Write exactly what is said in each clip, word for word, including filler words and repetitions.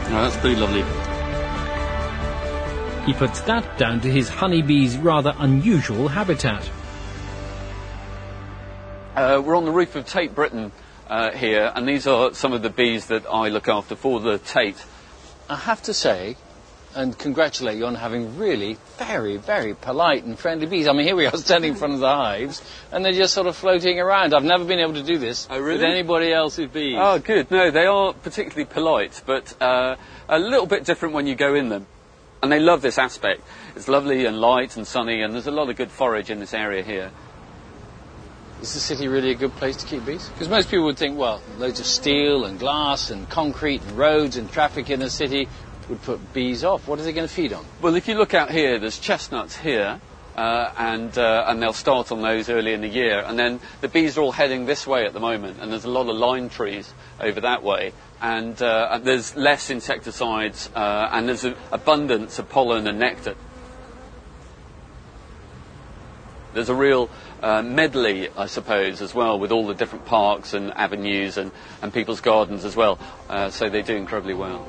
No, that's pretty lovely. He puts that down to his honeybees' rather unusual habitat. Uh, we're on the roof of Tate Britain uh, here, and these are some of the bees that I look after for the Tate. I have to say, and congratulate you on having really very, very polite and friendly bees. I mean, here we are standing in front of the hives, and they're just sort of floating around. I've never been able to do this oh, really? with anybody else's bees. Oh, good. No, they are particularly polite, but uh, a little bit different when you go in them. And they love this aspect. It's lovely and light and sunny, and there's a lot of good forage in this area here. Is the city really a good place to keep bees? Because most people would think, well, loads of steel and glass and concrete and roads and traffic in the city would put bees off. What are they going to feed on? Well, if you look out here, there's chestnuts here, uh, and uh, and they'll start on those early in the year. And then the bees are all heading this way at the moment, and there's a lot of lime trees over that way. And uh, there's less insecticides, uh, and there's an abundance of pollen and nectar. There's a real uh, medley, I suppose, as well, with all the different parks and avenues and, and people's gardens as well. Uh, so they do incredibly well.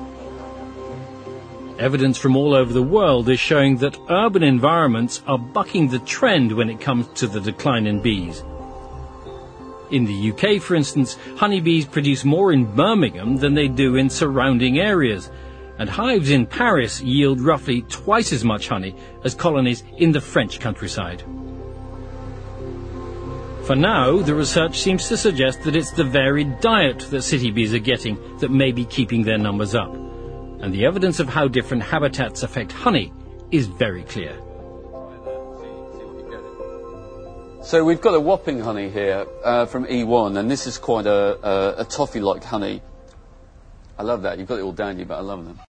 Evidence from all over the world is showing that urban environments are bucking the trend when it comes to the decline in bees. In the U K, for instance, honeybees produce more in Birmingham than they do in surrounding areas, and hives in Paris yield roughly twice as much honey as colonies in the French countryside. For now, the research seems to suggest that it's the varied diet that city bees are getting that may be keeping their numbers up, and the evidence of how different habitats affect honey is very clear. So we've got a Wapping honey here uh, from E one, and this is quite a, a, a toffee-like honey. I love that. You've got it all down you, but I love them.